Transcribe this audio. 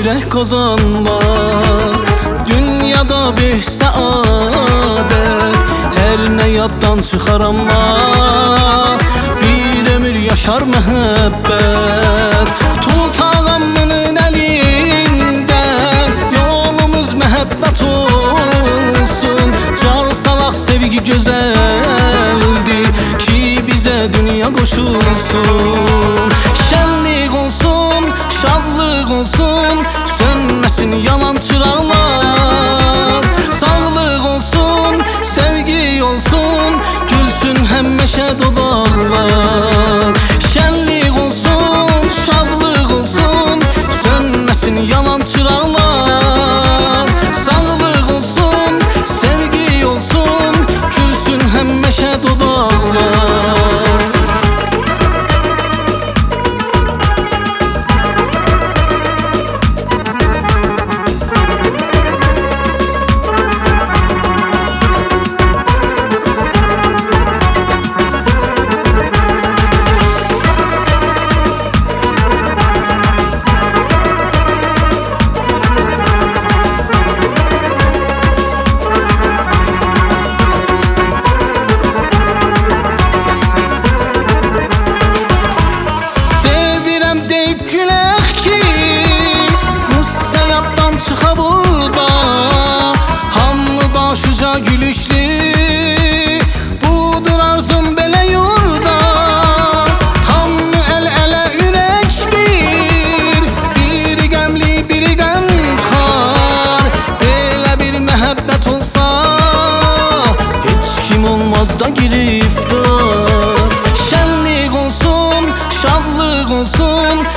yürek kazanmak, dünyada bir saadet, her ne yaddan çıkar ama bir ömür yaşar mehabbet. Tut ağamının elinde, yolumuz mehabbet olsun. Çalsalak sevgi güzeldir ki bize dünya koşulsun. Şenlik olsun, şadlık olsun, sönmesin yalan çırağlar. Sağlık olsun, sevgi olsun, gülsün hemmeşe dodaklar. Şenlik olsun, şadlık olsun, sönmesin yalan çırağlar. Sağlık olsun, sevgi olsun, gülsün hemmeşe dodaklar. Çıxa burada hamı başıca gülüşlü, budur arzum belə yurda. Hamı el-ələ ürək biri qəmli, biri qəmxar. Belə bir məhəbbət olsa heç kim olmaz da giriftar. Şənlik olsun, şadlıq olsun,